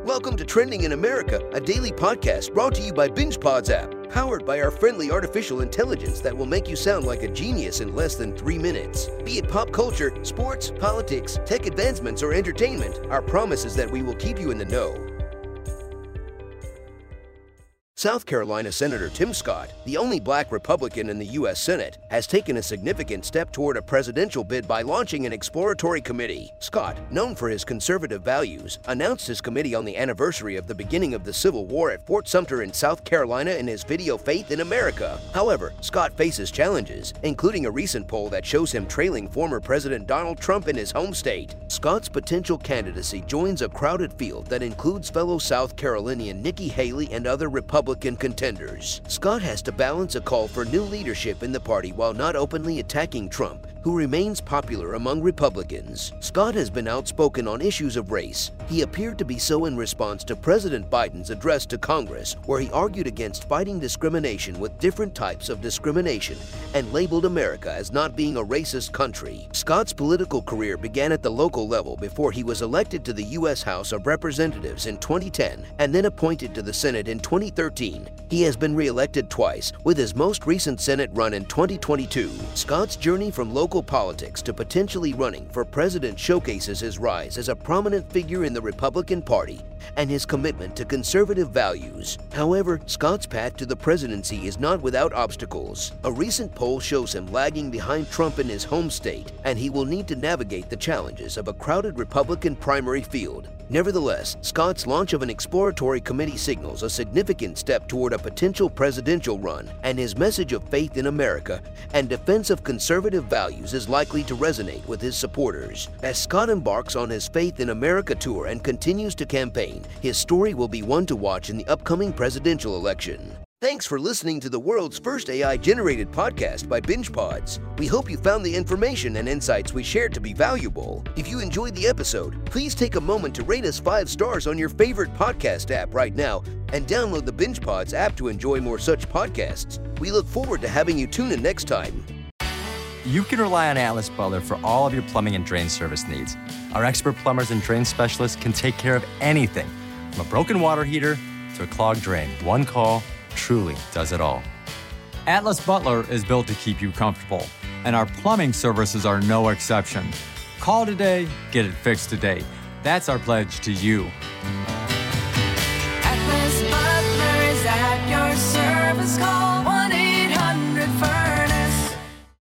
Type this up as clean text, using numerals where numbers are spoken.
Welcome to Trending in America, a daily podcast brought to you by BingePods app, powered by our friendly artificial intelligence that will make you sound like a genius in less than 3 minutes. Be it pop culture, sports, politics, tech advancements, or entertainment, our promise is that we will keep you in the know. South Carolina Senator Tim Scott, the only black Republican in the U.S. Senate, has taken a significant step toward a presidential bid by launching an exploratory committee. Scott, known for his conservative values, announced his committee on the anniversary of the beginning of the Civil War at Fort Sumter in South Carolina in his video Faith in America. However, Scott faces challenges, including a recent poll that shows him trailing former President Donald Trump in his home state. Scott's potential candidacy joins a crowded field that includes fellow South Carolinian Nikki Haley and other Republican contenders. Scott has to balance a call for new leadership in the party while not openly attacking Trump, who remains popular among Republicans. Scott has been outspoken on issues of race. He appeared to be so in response to President Biden's address to Congress, where he argued against fighting discrimination with different types of discrimination and labeled America as not being a racist country. Scott's political career began at the local level before he was elected to the U.S. House of Representatives in 2010 and then appointed to the Senate in 2013. He has been re-elected twice, with his most recent Senate run in 2022. Scott's journey from local politics to potentially running for president showcases his rise as a prominent figure in the Republican Party and his commitment to conservative values. However, Scott's path to the presidency is not without obstacles. A recent poll shows him lagging behind Trump in his home state, and he will need to navigate the challenges of a crowded Republican primary field. Nevertheless, Scott's launch of an exploratory committee signals a significant step toward a potential presidential run, and his message of faith in America and defense of conservative values is likely to resonate with his supporters. As Scott embarks on his Faith in America tour and continues to campaign, his story will be one to watch in the upcoming presidential election. Thanks for listening to the world's first AI-generated podcast by BingePods. We hope you found the information and insights we shared to be valuable. If you enjoyed the episode, please take a moment to rate us 5 stars on your favorite podcast app right now and download the BingePods app to enjoy more such podcasts. We look forward to having you tune in next time. You can rely on Atlas Butler for all of your plumbing and drain service needs. Our expert plumbers and drain specialists can take care of anything, from a broken water heater to a clogged drain. One call truly does it all. Atlas Butler is built to keep you comfortable, and our plumbing services are no exception. Call today, get it fixed today. That's our pledge to you. Atlas Butler is at your service call.